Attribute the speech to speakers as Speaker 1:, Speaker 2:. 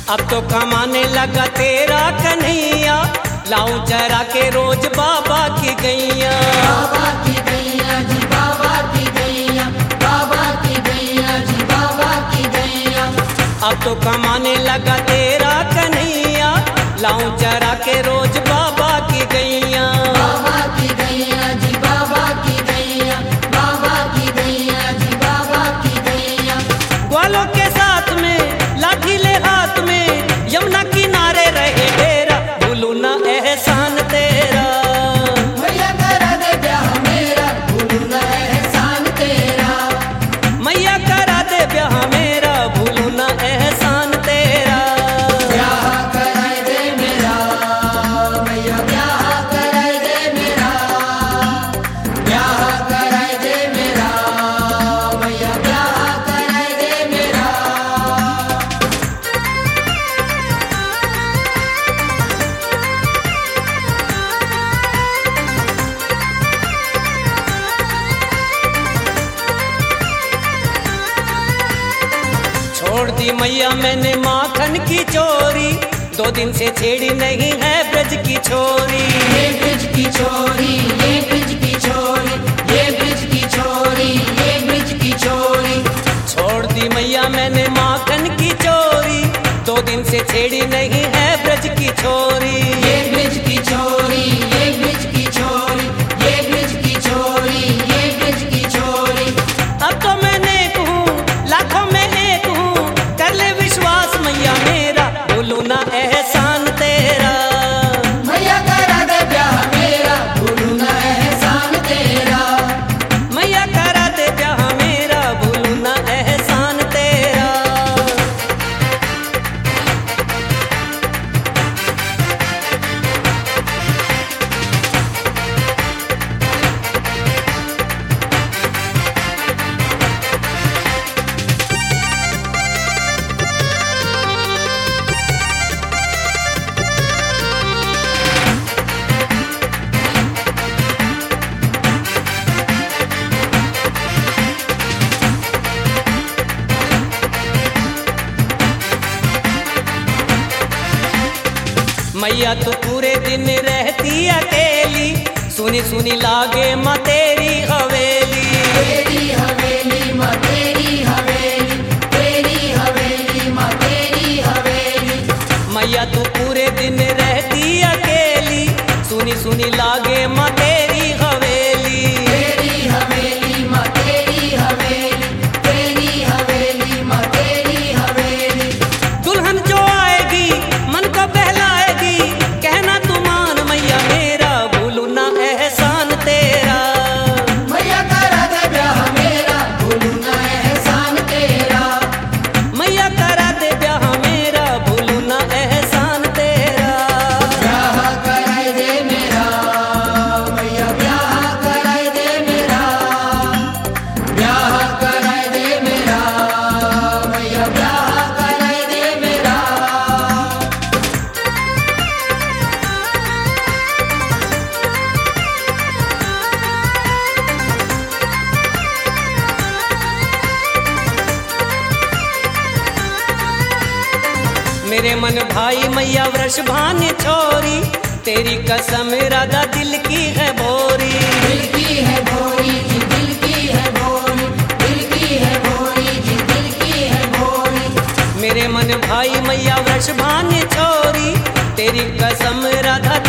Speaker 1: अब तो कमाने लगा तेरा कन्हैया, लाऊं चरा के रोज बाबा की गैया।
Speaker 2: बाबा की गैया जी, बाबा की गैया, बाबा की गैया जी, बाबा की गैया।
Speaker 1: अब तो कमाने लगा तेरा कन्हैया, लाऊं चरा के रोज बाबा की गैया।
Speaker 2: बाबा की गैया जी, बाबा की गैया, बाबा की गैया जी, बाबा की गैया।
Speaker 1: ग्वालों के साथ में लाठी ले हाथ में, यमुना किनारे रहे डेरा, भूलू ना एहसान तेरा।
Speaker 2: मैया करा दे ब्याह मेरा, भूलू ना एहसान तेरा।
Speaker 1: मैया करा दे ब्याह मेरा, भूलू ना एहसान तेरा।
Speaker 2: ब्याह कराए दे मेरा, मैया ब्याह कराए दे मेरा। ब्याह कराए दे मेरा, मैया ब्याह कराए दे मेरा।
Speaker 1: छोड़ दी मैया मैंने माखन की चोरी, 2 दिन से छेड़ी नहीं है ब्रज की छोरी।
Speaker 2: ये ब्रिज की छोरी, ये ब्रिज की छोरी, ये ब्रिज की छोरी, ये ब्रिज की छोरी।
Speaker 1: छोड़ दी मैया मैंने माखन की चोरी, 2 दिन से छेड़ी नहीं है ब्रज की छोरी।
Speaker 2: ये ब्रिज की छोरी, ये ब्रिज की छोरी, ये ब्रिज की छोरी, ये ब्रिज की छोरी।
Speaker 1: अब तो मैंने कहूँ लाखों में एक हूँ, कर ले विश्वास मैया मेरा, भूलू ना एहसान तेरा।
Speaker 2: मैया करा दे ब्याह मेरा, भूलू ना एहसान तेरा।
Speaker 1: मैया करा दे ब्याह मेरा, भूलू ना एहसान तेरा। मैया तो पूरे दिन रहती अकेली, सुनी सुनी लागे माँ तेरी हवेली।
Speaker 2: तेरी हवेली माँ, तेरी हवेली, तेरी हवेली माँ, तेरी हवेली।
Speaker 1: मैया तो पूरे दिन रहती अकेली, सुनी सुनी लागे माँ तेरी हवेली।
Speaker 2: तेरी हवेली माँ, तेरी हवेली, तेरी हवेली माँ, तेरी हवेली।
Speaker 1: दुल्हन जो आएगी मन को बहलाएगी, कहना तू मान मैया मेरा, भूलू ना एहसान तेरा।
Speaker 2: मैया करा दे ब्याह मेरा, भूलू ना एहसान तेरा।
Speaker 1: मैया करा दे ब्याह मेरा, भूलू ना एहसान तेरा।
Speaker 2: ब्याह कराए दे मेरा, मैया ब्याह कराए दे मेरा। ब्याह कराए दे मेरा, मैया ब्याह कराए दे मेरा।
Speaker 1: मेरे मन भाई मैया वृषभान छोरी, तेरी कसम राधा दिल की है बोरी।
Speaker 2: दिल की है भोरी जी, दिल की है भोरी, दिल की है भोरी जी, दिल की है भोरी।
Speaker 1: मेरे मन भाई मैया वृषभान छोरी, तेरी कसम राधा